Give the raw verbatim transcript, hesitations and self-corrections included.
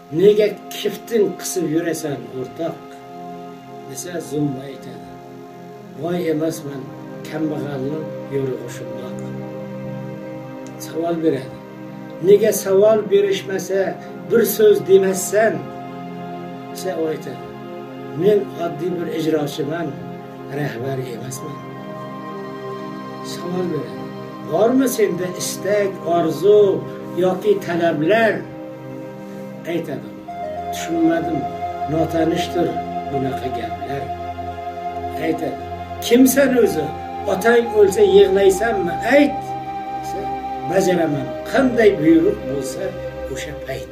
nega kiftin qisib yurasan o'rtoq desa zumma aytadi. Voy emasman, kambag'alning yo'rig'i shundoq. Savol beradi. Nega savol berishmasa bir so'z demassan? Desa u aytadi. Men oddiy bir ijrochiman, rahbar emasman. Savol beradi. Bormi senda istak, orzu yoki talablar? Aytadi. Tushunmadim, notanishdir bunaqa gaplar. Aytadi. Kimsan o'zi? Otang o'lsa yig'laysanmi? Ayt. Desa, bajaraman. Qanday buyruq bo'lsa o'sha payt.